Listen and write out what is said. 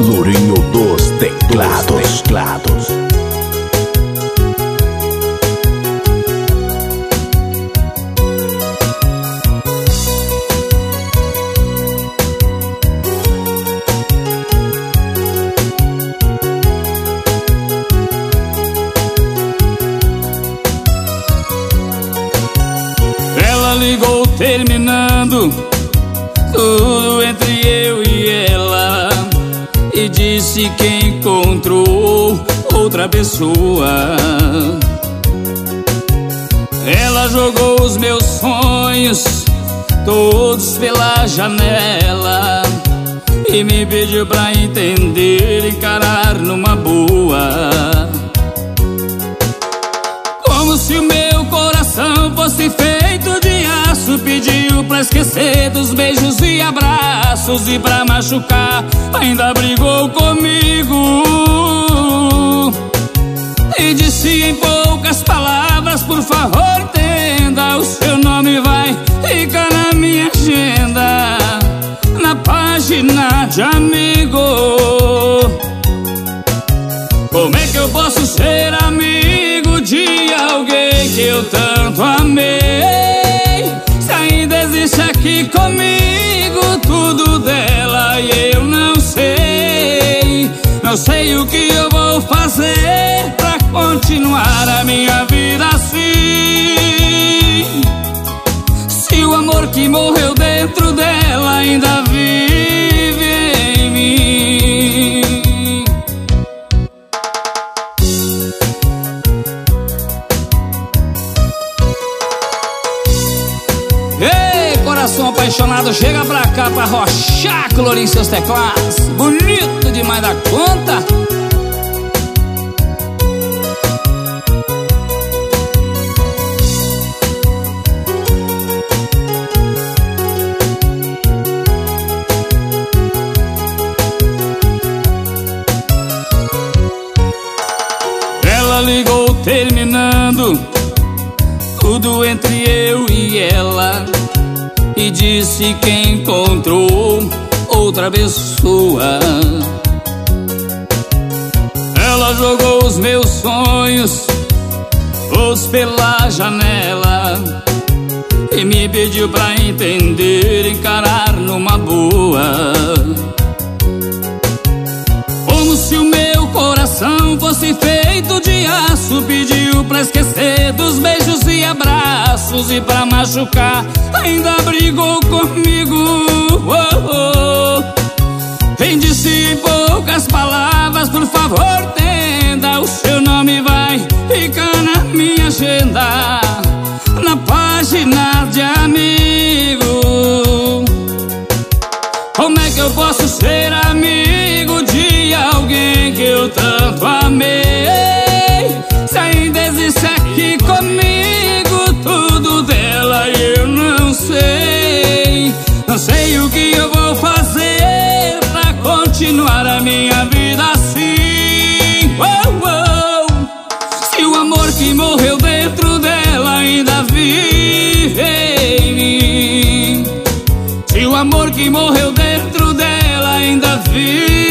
Lourinho dos teclados. Ela ligou terminando tudo entre eu e ela e disse que encontrou outra pessoa. Ela jogou os meus sonhos todos pela janela e me pediu pra entender e encarar numa boa. Como se o meu coração fosse feito de aço, pediu pra esquecer dos beijos e abraços, e pra machucar ainda brigou comigo e disse em poucas palavras: por favor entenda, o seu nome vai ficar na minha agenda, na página de amigo. Como é que eu posso ser amigo de alguém que eu tanto amei, se ainda existe aqui comigo tudo dela e eu não sei? Não sei o que eu vou fazer pra continuar a minha vida assim, se o amor que morreu dentro dela ainda vive em mim. Ei, coração apaixonado, chega pra cá pra rochar com o Lourinho seus teclados. Bonito demais da conta. Ela ligou terminando tudo entre eu e ela e disse que encontrou outra pessoa. Ela jogou os meus sonhos todos pela janela e me pediu pra entender e encarar numa boa. Como se o meu coração fosse feito de aço, pediu pra esquecer dos beijos e abraços, e pra machucar ainda brigou comigo. Quem disse em poucas palavras: por favor entenda, o seu nome vai ficar na minha agenda, na página de amigo. Como é que eu posso ser amigo de alguém que eu tanto amei, se ainda existe aqui comigo tudo dela e eu não sei? Não sei o que eu vou fazer pra continuar a minha vida assim, se o amor que morreu dentro dela ainda vive em mim, se o amor que morreu dentro dela ainda vive